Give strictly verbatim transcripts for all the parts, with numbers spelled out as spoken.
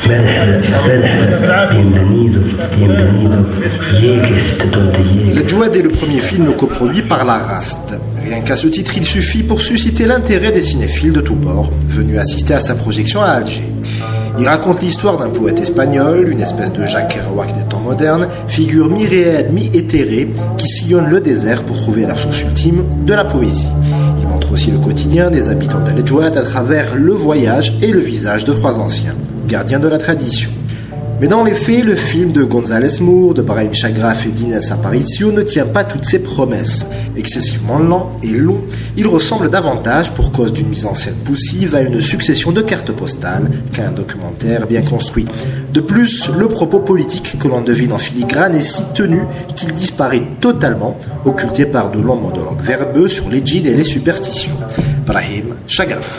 Le Djouad est le premier film coproduit par la Rast. Rien qu'à ce titre, il suffit pour susciter l'intérêt des cinéphiles de tous bords, venus assister à sa projection à Alger. Il raconte l'histoire d'un poète espagnol, une espèce de Jacques Kerouac des temps modernes, figure mi-réelle, mi-éthérée, qui sillonne le désert pour trouver la source ultime de la poésie. Il montre aussi le quotidien des habitants de l'Edjouad à travers le voyage et le visage de trois anciens, gardiens de la tradition. Mais dans les faits, le film de González Moore, de Brahim Chagraf et d'Inès Aparicio ne tient pas toutes ses promesses. Excessivement lent et long, il ressemble davantage, pour cause d'une mise en scène poussive, à une succession de cartes postales qu'à un documentaire bien construit. De plus, le propos politique que l'on devine en filigrane est si tenu qu'il disparaît totalement, occulté par de longs monologues verbeux sur les djinns et les superstitions. Brahim Chagraf.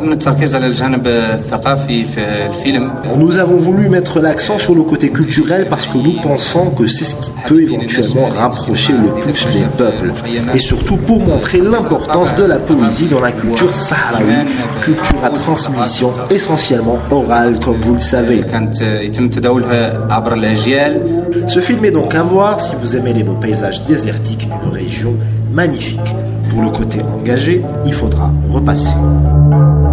Nous avons voulu mettre l'accent sur le côté culturel parce que nous pensons que c'est ce qui peut éventuellement rapprocher le plus les peuples. Et surtout pour montrer l'importance de la poésie dans la culture sahraoui, culture à transmission essentiellement orale comme vous le savez. Ce film est donc à voir si vous aimez les beaux paysages désertiques d'une région magnifique. Pour le côté engagé, il faudra repasser.